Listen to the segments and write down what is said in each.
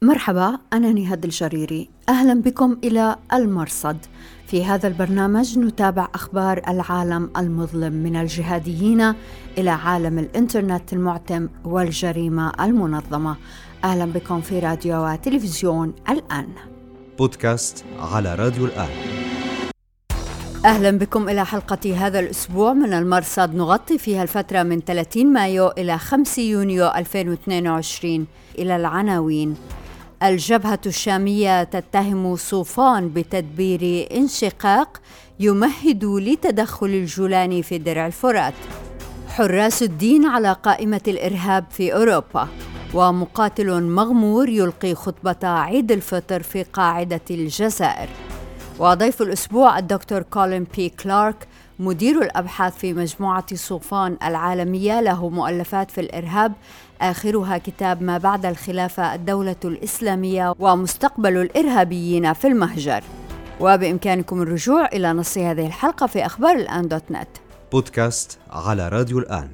مرحبا، أنا نهاد الجريري. أهلا بكم إلى المرصد. في هذا البرنامج نتابع أخبار العالم المظلم من الجهاديين إلى عالم الإنترنت المعتم والجريمة المنظمة. أهلا بكم في راديو وتلفزيون الآن. بودكاست على راديو الآن. أهلا بكم إلى حلقة هذا الأسبوع من المرصد، نغطي فيها الفترة من 30 مايو إلى 5 يونيو 2022. إلى العناوين: الجبهة الشامية تتهم صوفان بتدبير انشقاق يمهد لتدخل الجولاني في درع الفرات. حراس الدين على قائمة الإرهاب في أوروبا. ومقاتل مغمور يلقي خطبة عيد الفطر في قاعدة الجزائر. وضيف الأسبوع الدكتور كولين بي كلارك، مدير الأبحاث في مجموعة صوفان العالمية، له مؤلفات في الإرهاب، آخرها كتاب ما بعد الخلافة: الدولة الإسلامية ومستقبل الإرهابيين في المهجر. وبإمكانكم الرجوع إلى نص هذه الحلقة في أخبار الآن .net. بودكاست على راديو الآن.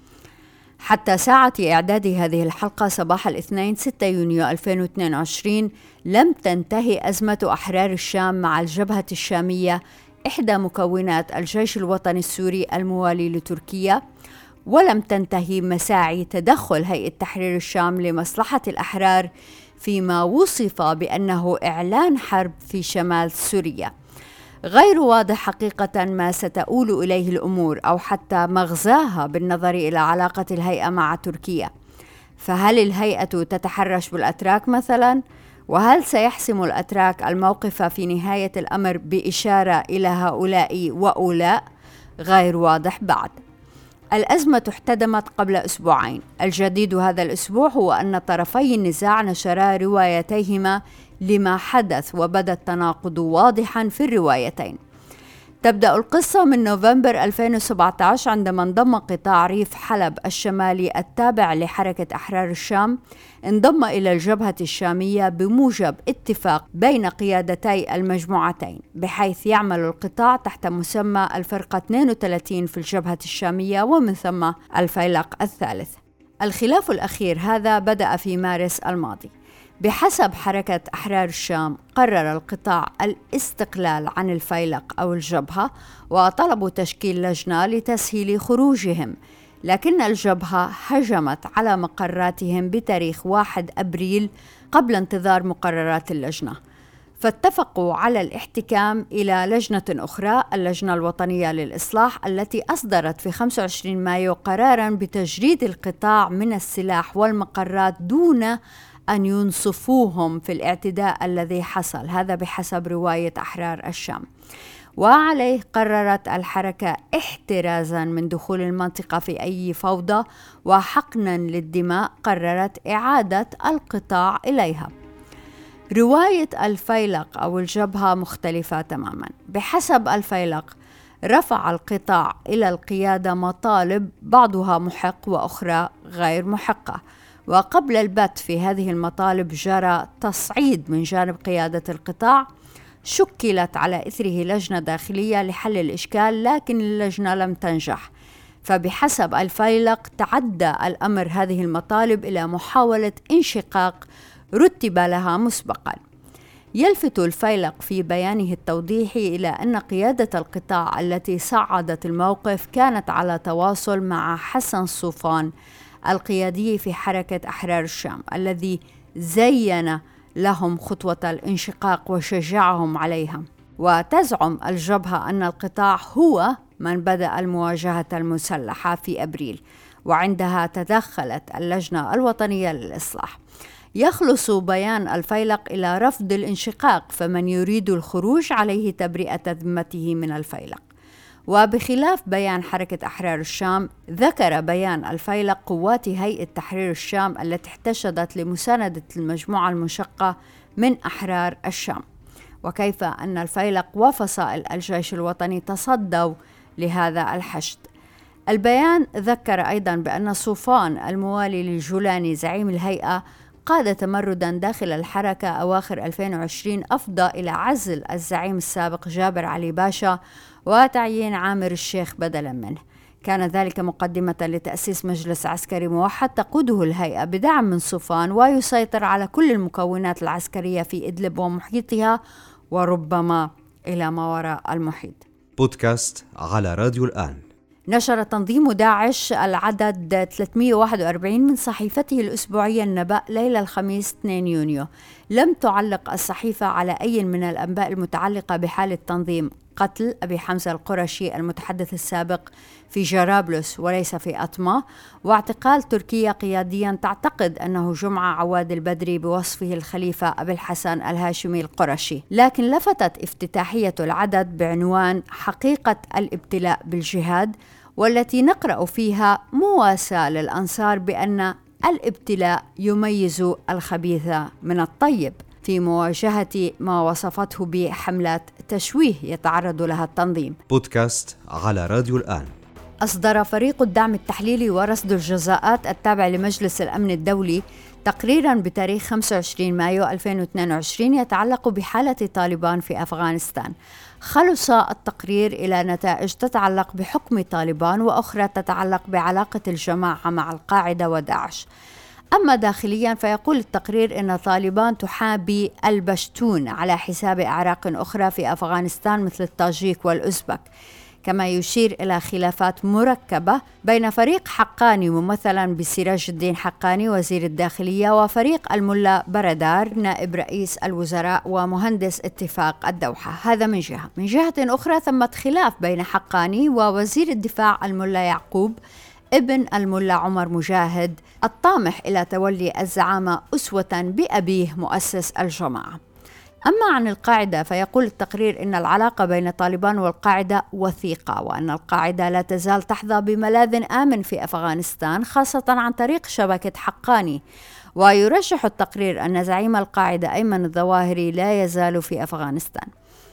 حتى ساعة إعداد هذه الحلقة صباح الاثنين 6 يونيو 2022 لم تنتهي أزمة أحرار الشام مع الجبهة الشامية، إحدى مكونات الجيش الوطني السوري الموالي لتركيا، ولم تنتهي مساعي تدخل هيئة تحرير الشام لمصلحة الأحرار فيما وصف بأنه إعلان حرب في شمال سوريا. غير واضح حقيقة ما ستؤول إليه الأمور أو حتى مغزاها بالنظر إلى علاقة الهيئة مع تركيا. فهل الهيئة تتحرش بالأتراك مثلا؟ وهل سيحسم الأتراك الموقف في نهاية الأمر بإشارة إلى هؤلاء وأولاء؟ غير واضح بعد. الأزمة احتدمت قبل أسبوعين. الجديد هذا الأسبوع هو أن طرفي النزاع نشرا روايتيهما لما حدث، وبدا التناقض واضحا في الروايتين. تبدأ القصة من نوفمبر 2017 عندما انضم قطاع ريف حلب الشمالي التابع لحركة أحرار الشام انضم إلى الجبهة الشامية بموجب اتفاق بين قيادتي المجموعتين، بحيث يعمل القطاع تحت مسمى الفرقة 32 في الجبهة الشامية ومن ثم الفيلق الثالث. الخلاف الأخير هذا بدأ في مارس الماضي. بحسب حركة أحرار الشام قرر القطاع الاستقلال عن الفيلق أو الجبهة، وطلبوا تشكيل لجنة لتسهيل خروجهم، لكن الجبهة هجمت على مقراتهم بتاريخ 1 أبريل قبل انتظار مقررات اللجنة، فاتفقوا على الاحتكام إلى لجنة أخرى، اللجنة الوطنية للإصلاح، التي أصدرت في 25 مايو قراراً بتجريد القطاع من السلاح والمقرات دون أن ينصفوهم في الاعتداء الذي حصل، هذا بحسب رواية أحرار الشام. وعليه قررت الحركة احترازا من دخول المنطقة في أي فوضى، وحقنا للدماء قررت إعادة القطاع إليها. رواية الفيلق أو الجبهة مختلفة تماما. بحسب الفيلق رفع القطاع إلى القيادة مطالب بعضها محق وأخرى غير محقة، وقبل البت في هذه المطالب جرى تصعيد من جانب قيادة القطاع، شكلت على إثره لجنة داخلية لحل الإشكال، لكن اللجنة لم تنجح. فبحسب الفيلق تعدى الأمر هذه المطالب إلى محاولة انشقاق رتب لها مسبقا. يلفت الفيلق في بيانه التوضيحي إلى أن قيادة القطاع التي صعدت الموقف كانت على تواصل مع حسن صوفان القيادي في حركة أحرار الشام، الذي زين لهم خطوة الانشقاق وشجعهم عليها. وتزعم الجبهة أن القطاع هو من بدأ المواجهة المسلحة في أبريل، وعندها تدخلت اللجنة الوطنية للإصلاح. يخلص بيان الفيلق إلى رفض الانشقاق، فمن يريد الخروج عليه تبرئة ذمته من الفيلق. وبخلاف بيان حركة أحرار الشام، ذكر بيان الفيلق قوات هيئة تحرير الشام التي احتشدت لمساندة المجموعة المنشقة من أحرار الشام، وكيف أن الفيلق وفصائل الجيش الوطني تصدوا لهذا الحشد. البيان ذكر أيضا بأن صوفان الموالي للجولاني زعيم الهيئة قاد تمردا داخل الحركة أواخر 2020 أفضى إلى عزل الزعيم السابق جابر علي باشا وتعيين عامر الشيخ بدلا منه. كان ذلك مقدمة لتأسيس مجلس عسكري موحد تقوده الهيئة بدعم من صوفان، ويسيطر على كل المكونات العسكرية في إدلب ومحيطها وربما إلى ما وراء المحيط. بودكاست على راديو الآن. نشر تنظيم داعش العدد 341 من صحيفته الأسبوعية النبأ ليلة الخميس 2 يونيو. لم تعلق الصحيفة على أي من الأنباء المتعلقة بحال التنظيم قتل أبي حمزة القرشي المتحدث السابق في جرابلس وليس في أطمة، واعتقال تركيا قياديا تعتقد أنه جمعة عواد البدري بوصفه الخليفة أبي الحسن الهاشمي القرشي. لكن لفتت افتتاحية العدد بعنوان حقيقة الابتلاء بالجهاد، والتي نقرأ فيها مواساة للأنصار بأن الابتلاء يميز الخبيث من الطيب، في مواجهة ما وصفته بحملات تشويه يتعرض لها التنظيم. بودكاست على راديو الآن. أصدر فريق الدعم التحليلي ورصد الجزاءات التابع لمجلس الأمن الدولي تقريراً بتاريخ 25 مايو 2022 يتعلق بحالة طالبان في أفغانستان. خلص التقرير إلى نتائج تتعلق بحكم طالبان وأخرى تتعلق بعلاقة الجماعة مع القاعدة وداعش. أما داخلياً فيقول التقرير إن طالبان تحابي البشتون على حساب أعراق أخرى في أفغانستان مثل التاجيك والأوزبك، كما يشير إلى خلافات مركبة بين فريق حقاني ممثلا بسراج الدين حقاني وزير الداخلية وفريق الملا بردار نائب رئيس الوزراء ومهندس اتفاق الدوحة. هذا من جهة. من جهة أخرى ثمة خلاف بين حقاني ووزير الدفاع الملا يعقوب ابن الملا عمر مجاهد الطامح إلى تولي الزعامة أسوة بأبيه مؤسس الجماعة. أما عن القاعدة فيقول التقرير إن العلاقة بين طالبان والقاعدة وثيقة، وأن القاعدة لا تزال تحظى بملاذ آمن في أفغانستان خاصة عن طريق شبكة حقاني. ويرشح التقرير أن زعيم القاعدة أيمن الظواهري لا يزال في أفغانستان.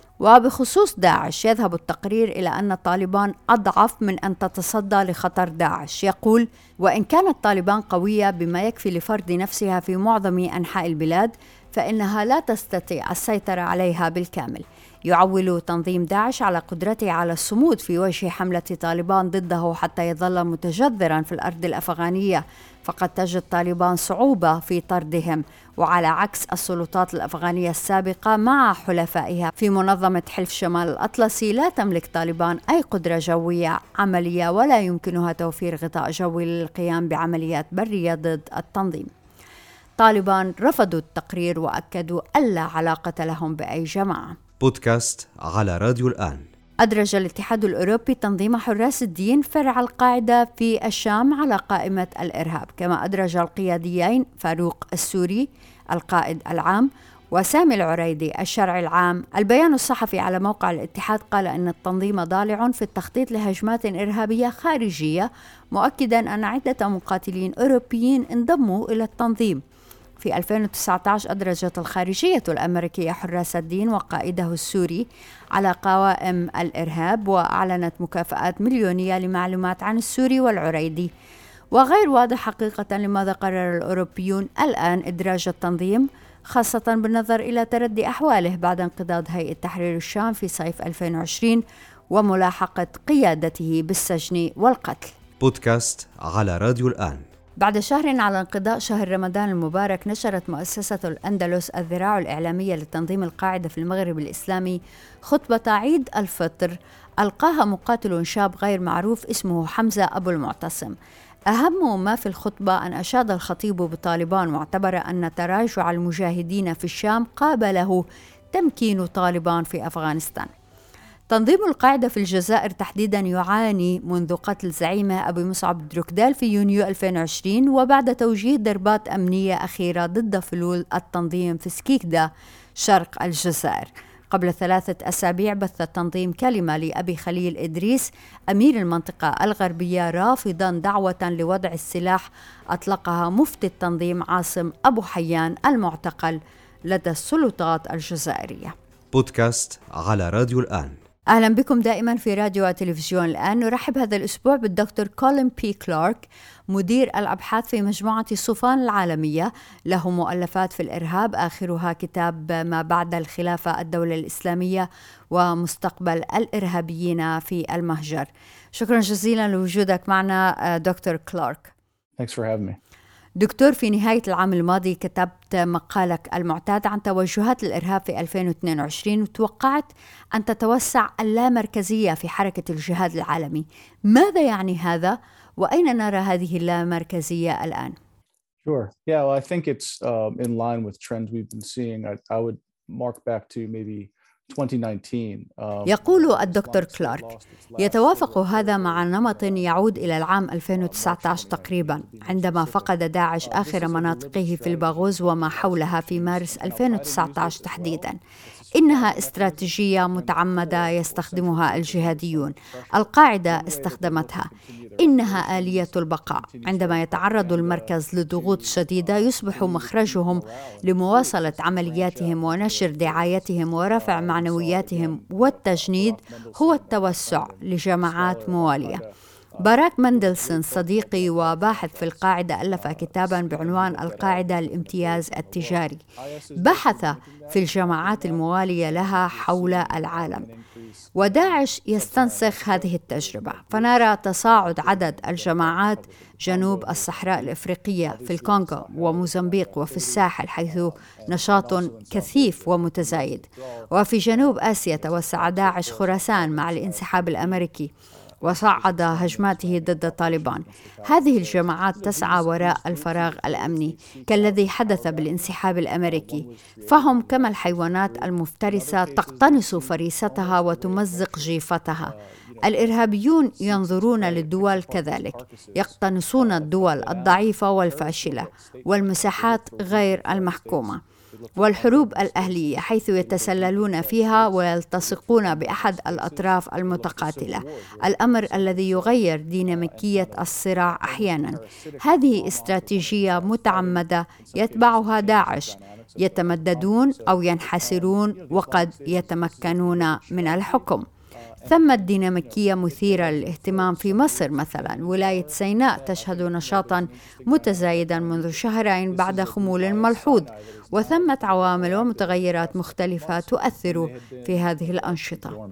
وبخصوص داعش يذهب التقرير إلى أن طالبان أضعف من أن تتصدى لخطر داعش. يقول: وإن كانت طالبان قوية بما يكفي لفرض نفسها في معظم أنحاء البلاد، فإنها لا تستطيع السيطرة عليها بالكامل. يعول تنظيم داعش على قدرته على الصمود في وجه حملة طالبان ضده حتى يظل متجذرا في الأرض الأفغانية، فقد تجد طالبان صعوبة في طردهم، وعلى عكس السلطات الأفغانية السابقة مع حلفائها في منظمة حلف شمال الأطلسي، لا تملك طالبان أي قدرة جوية عملية ولا يمكنها توفير غطاء جوي للقيام بعمليات برية ضد التنظيم. طالبان رفضوا التقرير وأكدوا ألا علاقة لهم بأي جماعة. بودكاست على راديو الآن. أدرج الاتحاد الأوروبي تنظيم حراس الدين فرع القاعدة في الشام على قائمة الإرهاب، كما أدرج القياديين فاروق السوري القائد العام وسامي العريدي الشرعي العام. البيان الصحفي على موقع الاتحاد قال إن التنظيم ضالع في التخطيط لهجمات إرهابية خارجية، مؤكدا أن عدة مقاتلين أوروبيين انضموا إلى التنظيم. في 2019 أدرجت الخارجية الأمريكية حراس الدين وقائده السوري على قوائم الإرهاب، وأعلنت مكافآت مليونية لمعلومات عن السوري والعريدي. وغير واضح حقيقة لماذا قرر الأوروبيون الآن إدراج التنظيم، خاصة بالنظر إلى تردي أحواله بعد انقضاض هيئة تحرير الشام في صيف 2020 وملاحقة قيادته بالسجن والقتل. بودكاست على راديو الآن. بعد شهر على انقضاء شهر رمضان المبارك، نشرت مؤسسة الأندلس الذراع الإعلامية لتنظيم القاعدة في المغرب الإسلامي خطبة عيد الفطر ألقاها مقاتل شاب غير معروف اسمه حمزة أبو المعتصم. أهم ما في الخطبة أن أشاد الخطيب بطالبان، واعتبر أن تراجع المجاهدين في الشام قابله تمكين طالبان في أفغانستان. تنظيم القاعدة في الجزائر تحديدا يعاني منذ قتل زعيمه أبي مصعب دروكدال في يونيو 2020، وبعد توجيه ضربات أمنية أخيرة ضد فلول التنظيم في سكيكدا شرق الجزائر. قبل 3 أسابيع بث التنظيم كلمة لأبي خليل إدريس أمير المنطقة الغربية رافضا دعوة لوضع السلاح أطلقها مفتي التنظيم عاصم أبو حيان المعتقل لدى السلطات الجزائرية. بودكاست على راديو الآن. أهلا بكم دائما في راديو وتلفزيون الآن. نرحب هذا الأسبوع بالدكتور كولين بي كلارك، مدير الأبحاث في مجموعة الصوفان العالمية، له مؤلفات في الإرهاب، آخرها كتاب ما بعد الخلافة الدولة الإسلامية ومستقبل الإرهابيين في المهجر. شكرا جزيلا لوجودك معنا دكتور كلارك. Thanks for having me. دكتور، في نهاية العام الماضي كتبت مقالك المعتاد عن توجهات الإرهاب في 2022 وتوقعت أن تتوسع اللامركزية في حركة الجهاد العالمي. ماذا يعني هذا؟ وأين نرى هذه اللامركزية الآن؟ Sure. Yeah, well, I think it's in line with trends we've been seeing. I would mark back to maybe 2019. يقول الدكتور كلارك: يتوافق هذا مع نمط يعود إلى العام 2019 تقريبا، عندما فقد داعش آخر مناطقه في الباغوز وما حولها في مارس 2019 تحديدا. إنها استراتيجية متعمدة يستخدمها الجهاديون، القاعدة استخدمتها. إنها آلية البقاء. عندما يتعرض المركز لضغوط شديدة يصبح مخرجهم لمواصلة عملياتهم ونشر دعايتهم ورفع معنوياتهم والتجنيد هو التوسع لجماعات موالية. باراك مندلسون صديقي وباحث في القاعدة ألف كتاباً بعنوان القاعدة الامتياز التجاري، بحث في الجماعات الموالية لها حول العالم، وداعش يستنسخ هذه التجربة. فنرى تصاعد عدد الجماعات جنوب الصحراء الإفريقية، في الكونغو وموزمبيق وفي الساحل حيث نشاط كثيف ومتزايد، وفي جنوب آسيا توسع داعش خراسان مع الانسحاب الأمريكي وصعد هجماته ضد طالبان. هذه الجماعات تسعى وراء الفراغ الأمني كالذي حدث بالانسحاب الأمريكي، فهم كما الحيوانات المفترسة تقتنص فريستها وتمزق جيفتها. الإرهابيون ينظرون للدول كذلك، يقتنصون الدول الضعيفة والفاشلة والمساحات غير المحكومة والحروب الأهلية حيث يتسللون فيها ويلتصقون بأحد الأطراف المتقاتلة، الأمر الذي يغير ديناميكية الصراع أحيانا. هذه استراتيجية متعمدة يتبعها داعش، يتمددون أو ينحسرون وقد يتمكنون من الحكم. ثمة ديناميكية مثيرة للاهتمام في مصر مثلا. ولاية سيناء تشهد نشاطا متزايدا منذ شهرين بعد خمول ملحوظ، وثمة عوامل ومتغيرات مختلفة تؤثر في هذه الأنشطة.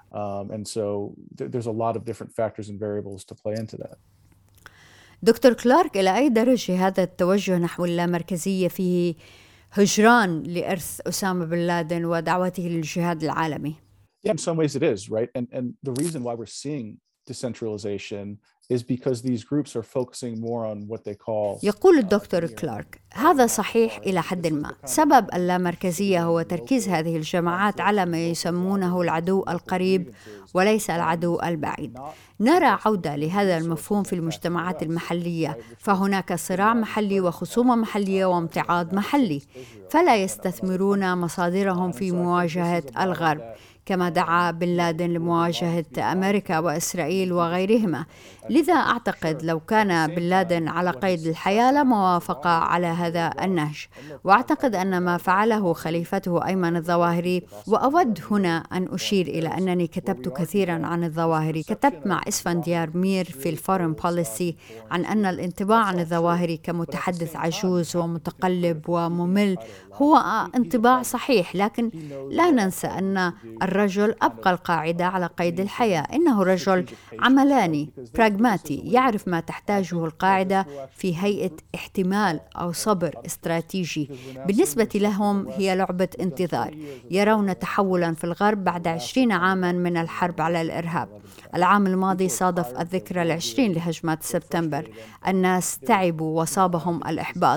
دكتور كلارك، إلى أي درجة هذا التوجه نحو اللامركزية فيه هجران لإرث أسامة بن لادن ودعوته للجهاد العالمي؟ Yeah, in some ways it is, right? And the reason why we're seeing decentralization is because these groups are focusing more on what they call. يقول الدكتور كلارك: هذا صحيح إلى حد ما. سبب اللامركزية هو تركيز هذه الجماعات على ما يسمونه العدو القريب وليس العدو البعيد. نرى عودة لهذا المفهوم في المجتمعات المحلية، فهناك صراع محلي وخصومة محلية وامتعاض محلي، فلا يستثمرون مصادرهم في مواجهة الغرب كما دعا بن لادن لمواجهة أمريكا وإسرائيل وغيرهما. لذا أعتقد لو كان بن لادن على قيد الحياة لما وافق على هذا النهج، وأعتقد أن ما فعله خليفته أيمن الظواهري. وأود هنا أن أشير إلى أنني كتبت كثيرا عن الظواهري. كتبت مع إسفنديار مير في الفورن بوليسي عن أن الانطباع عن الظواهري كمتحدث عجوز ومتقلب وممل هو انطباع صحيح، لكن لا ننسى أن الرجل أبقى القاعدة على قيد الحياة. إنه رجل عملاني براغماتي، يعرف ما تحتاجه القاعدة في هيئة احتمال أو صبر استراتيجي. بالنسبة لهم هي لعبة انتظار. يرون تحولا في الغرب بعد 20 عاما من الحرب على الإرهاب. العام الماضي صادف الذكرى 20 لهجمات سبتمبر. الناس تعبوا وصابهم الإحباط،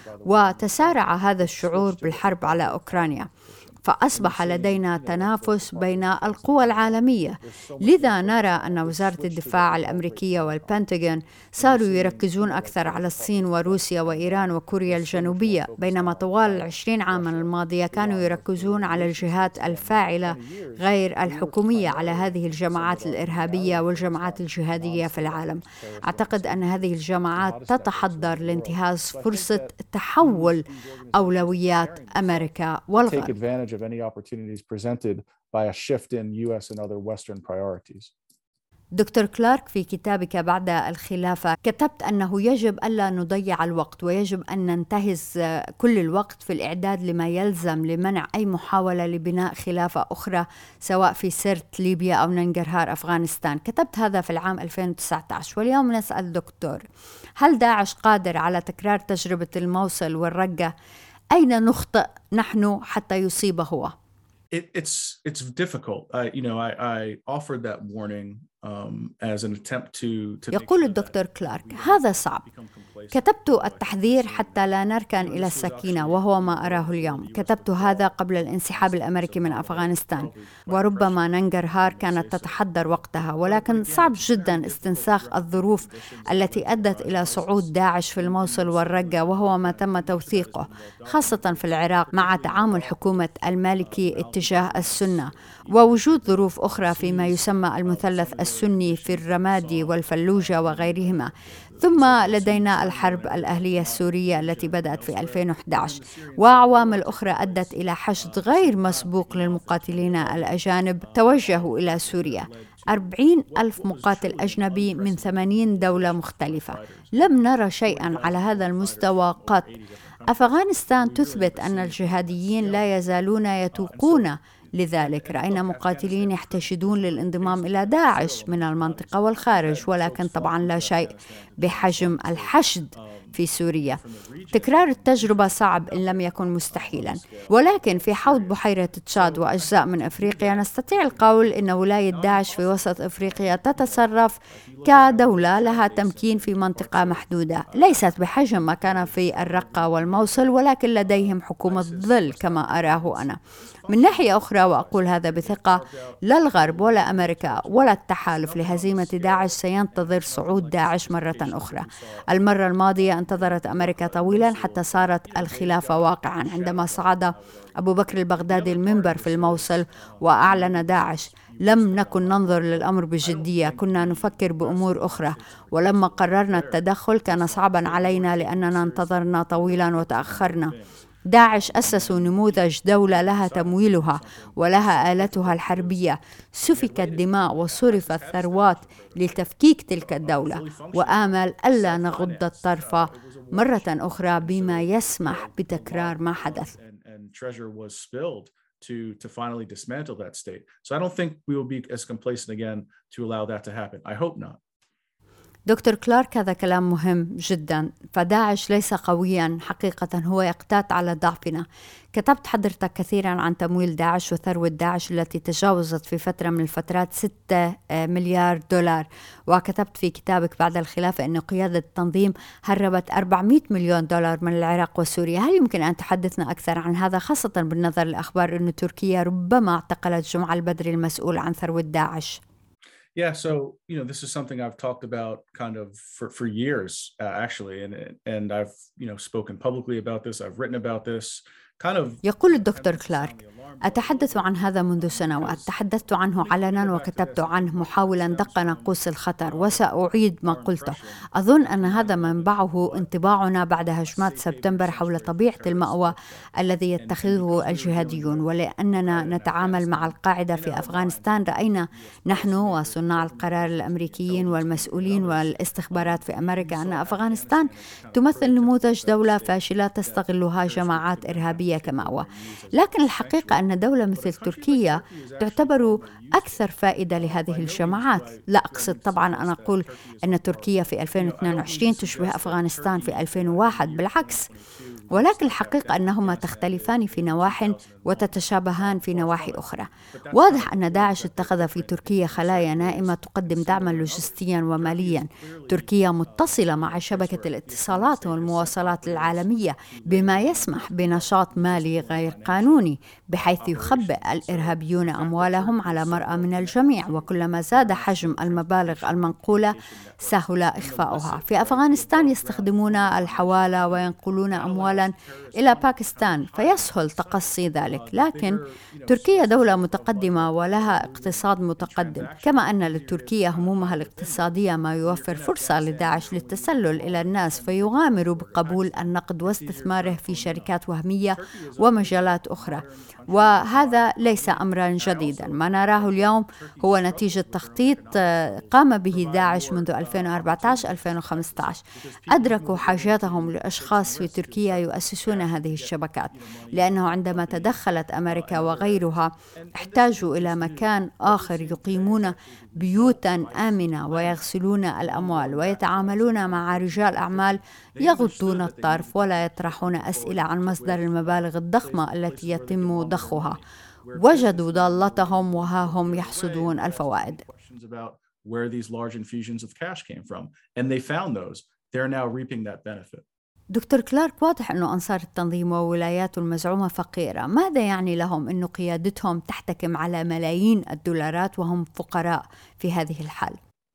وتسارع هذا الشعور بالحرب على أوكرانيا، فأصبح لدينا تنافس بين القوى العالمية. لذا نرى أن وزارة الدفاع الأمريكية والبنتاغون صاروا يركزون أكثر على الصين وروسيا وإيران وكوريا الجنوبية، بينما طوال 20 عاما الماضية كانوا يركزون على الجهات الفاعلة غير الحكومية، على هذه الجماعات الإرهابية والجماعات الجهادية في العالم. أعتقد أن هذه الجماعات تتحضر لانتهاز فرصة تحول أولويات أمريكا والغرب. of any opportunities presented by a shift in US and other Western priorities. دكتور كلارك، في كتابك بعد الخلافة كتبت أنه يجب ألا نضيع الوقت ويجب أن ننتهز كل الوقت في الإعداد لما يلزم لمنع أي محاولة لبناء خلافة أخرى سواء في سرت ليبيا أو ننجرهار أفغانستان. كتبت هذا في العام 2019. واليوم نسأل دكتور، هل داعش قادر على تكرار تجربة الموصل والرقة؟ أين نخطئ نحن حتى يصيب هو؟ It's difficult. I offered that warning as an attempt to يقول الدكتور كلارك: هذا صعب. كتبت التحذير حتى لا نركن إلى السكينة، وهو ما أراه اليوم. كتبت هذا قبل الانسحاب الأمريكي من أفغانستان، وربما ننجرهار كانت تتحضر وقتها، ولكن صعب جدا استنساخ الظروف التي أدت إلى صعود داعش في الموصل والرقة، وهو ما تم توثيقه خاصة في العراق مع تعامل حكومة المالكي اتجاه السنة، ووجود ظروف أخرى فيما يسمى المثلث السني في الرمادي والفلوجة وغيرهما. ثم لدينا الحرب الأهلية السورية التي بدأت في 2011، وعوامل أخرى أدت إلى حشد غير مسبوق للمقاتلين الأجانب توجهوا إلى سوريا. 40,000 مقاتل أجنبي من 80 دولة مختلفة. لم نرى شيئا على هذا المستوى قط. أفغانستان تثبت أن الجهاديين لا يزالون يتوقون لذلك. رأينا مقاتلين يحتشدون للانضمام إلى داعش من المنطقة والخارج، ولكن طبعا لا شيء بحجم الحشد في سوريا. تكرار التجربة صعب إن لم يكن مستحيلا، ولكن في حوض بحيرة تشاد وأجزاء من أفريقيا نستطيع القول إن ولاية داعش في وسط أفريقيا تتصرف كدولة لها تمكين في منطقة محدودة، ليست بحجم ما كان في الرقة والموصل، ولكن لديهم حكومة ظل كما أراه أنا. من ناحية أخرى، وأقول هذا بثقة، لا الغرب ولا أمريكا ولا التحالف لهزيمة داعش سينتظر صعود داعش مرة أخرى. المرة الماضية انتظرت أمريكا طويلا حتى صارت الخلافة واقعا، عندما صعد أبو بكر البغدادي المنبر في الموصل وأعلن داعش. لم نكن ننظر للأمر بجدية، كنا نفكر بأمور أخرى، ولما قررنا التدخل كان صعبا علينا لأننا انتظرنا طويلا وتأخرنا. داعش أسسوا نموذج دولة لها تمويلها ولها آلتها الحربية، سفكت دماء وصرفت ثروات لتفكيك تلك الدولة، وآمل ألا نغض الطرف مرة أخرى بما يسمح بتكرار ما حدث. to finally dismantle that state. So I don't think we will be as complacent again to allow that to happen. I hope not. دكتور كلارك، هذا كلام مهم جدا. فداعش ليس قويا حقيقة، هو يقتات على ضعفنا. كتبت حضرتك كثيرا عن تمويل داعش وثروة داعش التي تجاوزت في فترة من الفترات 6 مليار دولار، وكتبت في كتابك بعد الخلافة أن قيادة التنظيم هربت 400 مليون دولار من العراق وسوريا. هل يمكن أن تحدثنا أكثر عن هذا، خاصة بالنظر لأخبار أن تركيا ربما اعتقلت جمعة البدري المسؤول عن ثروة داعش؟ Yeah, so this is something I've talked about kind of for years actually, and I've spoken publicly about this. I've written about this. يقول الدكتور كلارك: أتحدث عن هذا منذ سنوات، تحدثت عنه علنا وكتبت عنه محاولا دق ناقوس الخطر، وسأعيد ما قلته. أظن أن هذا منبعه انطباعنا بعد هجمات سبتمبر حول طبيعة المأوى الذي يتخذه الجهاديون، ولأننا نتعامل مع القاعدة في أفغانستان. رأينا نحن وصناع القرار الأمريكيين والمسؤولين والاستخبارات في أمريكا أن أفغانستان تمثل نموذج دولة فاشلة تستغلها جماعات إرهابية كمأوى. لكن الحقيقة أن دولة مثل تركيا تعتبر أكثر فائدة لهذه الجماعات. لا أقصد طبعا أن أقول أن تركيا في 2022 تشبه أفغانستان في 2001، بالعكس، ولكن الحقيقة أنهما تختلفان في نواحٍ وتتشابهان في نواحي أخرى. واضح أن داعش اتخذ في تركيا خلايا نائمة تقدم دعما لوجستيا وماليا. تركيا متصلة مع شبكة الاتصالات والمواصلات العالمية بما يسمح بنشاط مالي غير قانوني، بحيث يخبئ الإرهابيون أموالهم على مرأى من الجميع، وكلما زاد حجم المبالغ المنقولة سهل إخفاؤها. في أفغانستان يستخدمون الحوالة وينقلون أموال أموالا إلى باكستان فيسهل تقصي ذلك. لكن تركيا دولة متقدمة ولها اقتصاد متقدم، كما أن لتركيا همومها الاقتصادية ما يوفر فرصة لداعش للتسلل إلى الناس فيغامروا بقبول النقد واستثماره في شركات وهمية ومجالات أخرى. وهذا ليس أمرا جديدا، ما نراه اليوم هو نتيجة تخطيط قام به داعش منذ 2014-2015. أدركوا حاجاتهم لأشخاص في تركيا يؤسسون هذه الشبكات، لأنه عندما تدخلت أمريكا وغيرها احتاجوا إلى مكان آخر يقيمون بيوتا آمنة ويغسلون الأموال ويتعاملون مع رجال أعمال يغضون الطرف ولا يطرحون أسئلة عن مصدر المبالغ الضخمة التي يتم ضخها. وجدوا ضالتهم وها هم يحصدون الفوائد. دكتور كلارك، واضح أنه أنصار التنظيم وولاياته المزعومة فقيرة. ماذا يعني لهم أنه قيادتهم تحتكم على ملايين الدولارات وهم فقراء في هذه الحال؟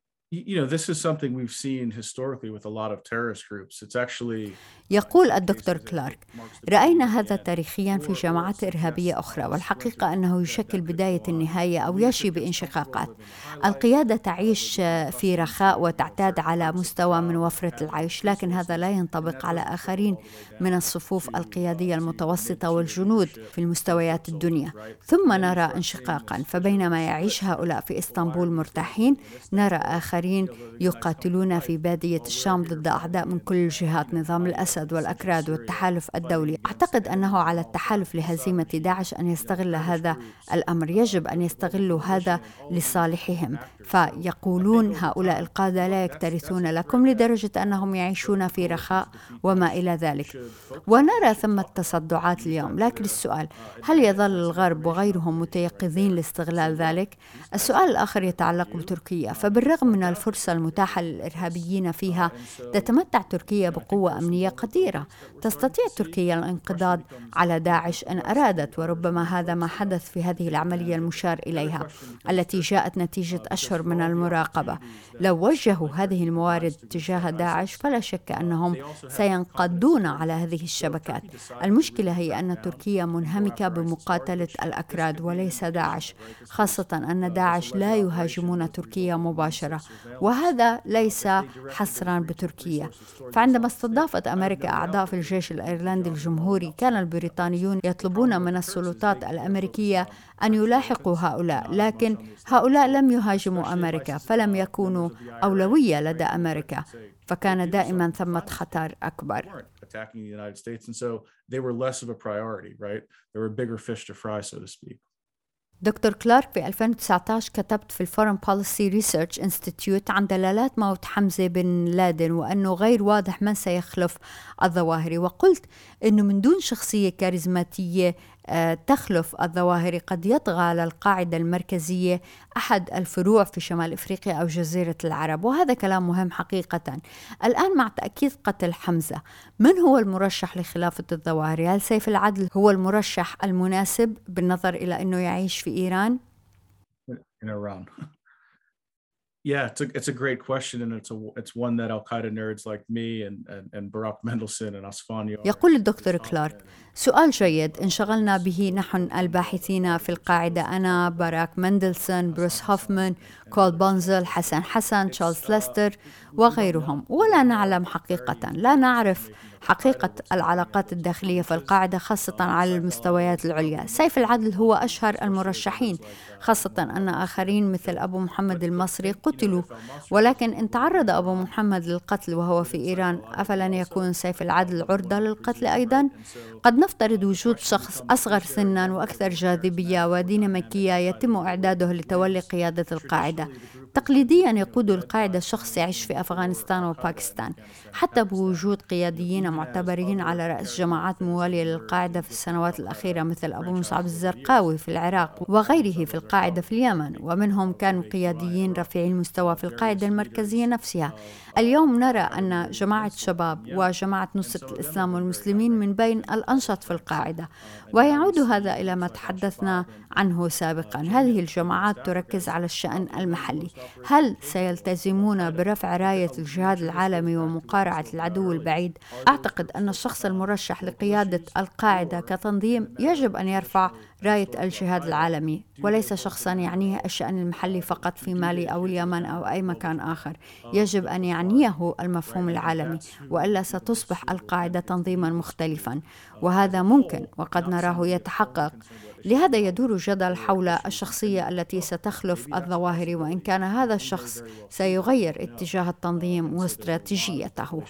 This is something we've seen historically with a lot of terrorist groups. It's actually يقول الدكتور كلارك: رأينا هذا تاريخيا في جماعات إرهابية أخرى، والحقيقة أنه يشكل بداية النهاية أو يشي بانشقاقات. القيادة تعيش في رخاء وتعتاد على مستوى من وفرة العيش، لكن هذا لا ينطبق على آخرين من الصفوف القيادية المتوسطة والجنود في المستويات الدنيا. ثم نرى انشقاقا، فبينما يعيش هؤلاء في إسطنبول مرتاحين، نرى آخرين يقاتلون في بادية الشام ضد أعداء من كل الجهات، نظام الأسد والأكراد والتحالف الدولي. أعتقد أنه على التحالف لهزيمة داعش أن يستغل هذا الأمر، يجب أن يستغلوا هذا لصالحهم. فيقولون هؤلاء القادة لا يكترثون لكم لدرجة أنهم يعيشون في رخاء وما إلى ذلك. ونرى ثمة تصدعات اليوم، لكن السؤال: هل يظل الغرب وغيرهم متيقظين لاستغلال ذلك؟ السؤال الآخر يتعلق بتركيا، فبالرغم من الفرصة المتاحة للإرهابيين فيها، تتمتع تركيا بقوة أمنية قديرة. تستطيع تركيا الانقضاض على داعش إن أرادت، وربما هذا ما حدث في هذه العملية المشار إليها التي جاءت نتيجة أشهر من المراقبة. لو وجهوا هذه الموارد تجاه داعش فلا شك أنهم سينقضون على هذه الشبكات. المشكلة هي أن تركيا منهمكة بمقاتلة الأكراد وليس داعش، خاصة أن داعش لا يهاجمون تركيا مباشرة، وهذا ليس حصرا بتركيا. فعندما استضافت أمريكا أعضاء في الجيش الأيرلندي الجمهوري، كان البريطانيون يطلبون من السلطات الأمريكية أن يلاحقوا هؤلاء، لكن هؤلاء لم يهاجموا أمريكا، فلم يكونوا أولوية لدى أمريكا، فكان دائما ثمة خطر أكبر. دكتور كلارك، في 2019 كتبت في الفورن بوليسي ريسيرش انستيتيوت عن دلالات موت حمزة بن لادن وأنه غير واضح من سيخلف الظواهري، وقلت أنه من دون شخصية كاريزماتية تخلف الظواهري قد يطغى على القاعدة المركزية أحد الفروع في شمال إفريقيا أو جزيرة العرب، وهذا كلام مهم حقيقة. الآن مع تأكيد قتل حمزة، من هو المرشح لخلافة الظواهري؟ هل سيف العدل هو المرشح المناسب بالنظر إلى أنه يعيش في إيران؟ Yeah, it's a great question, and it's one that Al-Qaeda nerds like me and Barak Mendelsohn and Asfanio. يقول الدكتور كلارك: سؤال جيد انشغلنا به نحن الباحثين في القاعدة، أنا، باراك مندلسون، بروس هوفمان، كول بونزل، حسن، تشارلز ليستر وغيرهم، ولا نعلم حقيقة، لا نعرف حقيقة العلاقات الداخلية في القاعدة، خاصة على المستويات العليا. سيف العدل هو أشهر المرشحين، خاصة أن آخرين مثل أبو محمد المصري قتلوا، ولكن إن تعرض أبو محمد للقتل وهو في إيران، أفلن يكون سيف العدل عرضة للقتل أيضا؟ قد نفترض وجود شخص أصغر سنا وأكثر جاذبية وديناميكية يتم إعداده لتولي قيادة القاعدة. تقليديا يقود القاعدة شخص يعيش في أفغانستان وباكستان، حتى بوجود قياديين معتبرين على رأس جماعات موالية للقاعدة في السنوات الأخيرة مثل أبو مصعب الزرقاوي في العراق وغيره في القاعدة في اليمن، ومنهم كانوا قياديين رفيعي المستوى في القاعدة المركزية نفسها. اليوم نرى أن جماعة شباب وجماعة نصرة الإسلام والمسلمين من بين الأنشط في القاعدة، ويعود هذا إلى ما تحدثنا عنه سابقا. هذه الجماعات تركز على الشأن المحلي. هل سيلتزمون برفع راية الجهاد العالمي ومقارعة العدو البعيد؟ أعتقد أن الشخص المرشح لقيادة القاعدة كتنظيم يجب أن يرفع راية الجهاد العالمي، وليس شخصاً يعنيه الشأن المحلي فقط في مالي أو اليمن أو أي مكان آخر. يجب أن يعنيه المفهوم العالمي، وإلا ستصبح القاعدة تنظيماً مختلفاً، وهذا ممكن وقد نراه يتحقق. لهذا يدور جدل حول الشخصية التي ستخلف الظواهري، وإن كان هذا الشخص سيغير اتجاه التنظيم واستراتيجيته.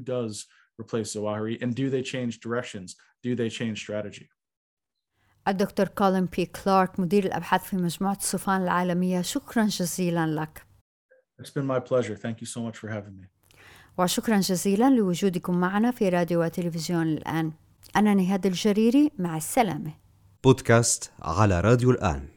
الدكتور كولين بي كلارك، مدير الأبحاث في مجموعة السوفان العالمية، شكرا جزيلا لك. It's been my pleasure. Thank you so much for having me. وشكرا جزيلا لوجودكم معنا في راديو وتلفزيون الآن. أنا نهاد الجريري، مع السلامة. بودكاست على راديو الآن.